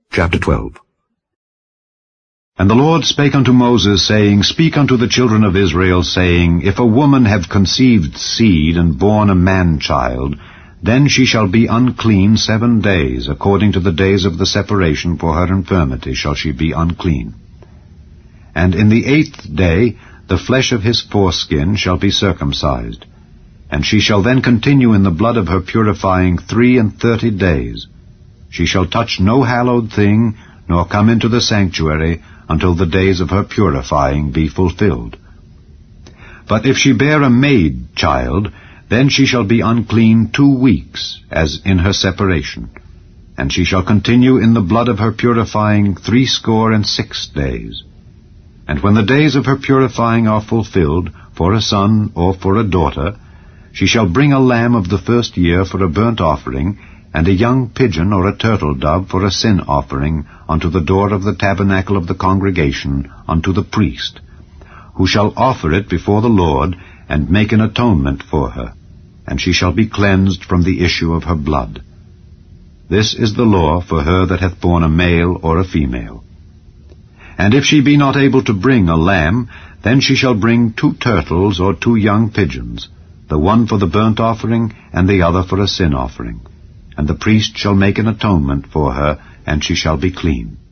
Chapter 12. And the Lord spake unto Moses, saying, Speak unto the children of Israel, saying, If a woman have conceived seed, and born a man-child, then she shall be unclean 7 days, according to the days of the separation for her infirmity shall she be unclean. And in the 8th day the flesh of his foreskin shall be circumcised, and she shall then continue in the blood of her purifying 33 days. She shall touch no hallowed thing, nor come into the sanctuary, until the days of her purifying be fulfilled. But if she bear a maid child, then she shall be unclean 2 weeks, as in her separation, and she shall continue in the blood of her purifying 66 days. And when the days of her purifying are fulfilled, for a son or for a daughter, she shall bring a lamb of the 1st year for a burnt offering, and a young pigeon or a turtle dove for a sin offering unto the door of the tabernacle of the congregation unto the priest, who shall offer it before the Lord, and make an atonement for her, and she shall be cleansed from the issue of her blood. This is the law for her that hath borne a male or a female. And if she be not able to bring a lamb, then she shall bring 2 turtles or 2 young pigeons, the one for the burnt offering, and the other for a sin offering. And the priest shall make an atonement for her, and she shall be clean.